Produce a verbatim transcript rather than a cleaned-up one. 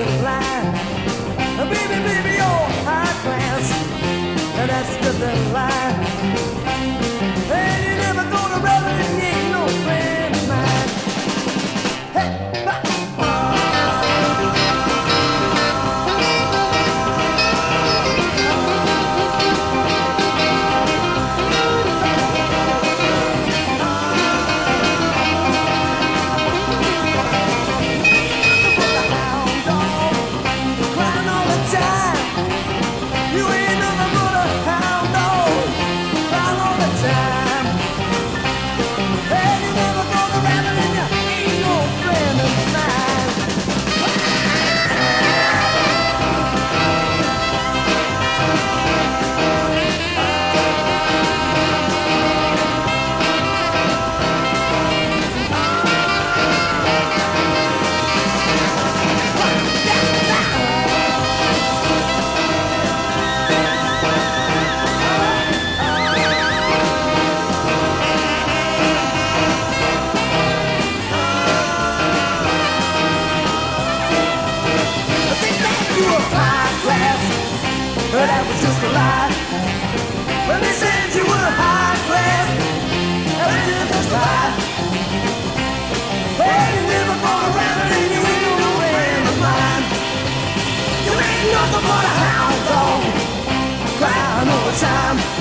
a lie. Baby, baby, you're high class, and that's just a lie. And you're never gonna rather than you ain't no friend of mine. Hey, bah. But that was just a lie. When they said you were high class, that was just a lie. Well, you never gonna around and you ain't no friend of mine. You ain't nothing but a hound dog, crying all the time.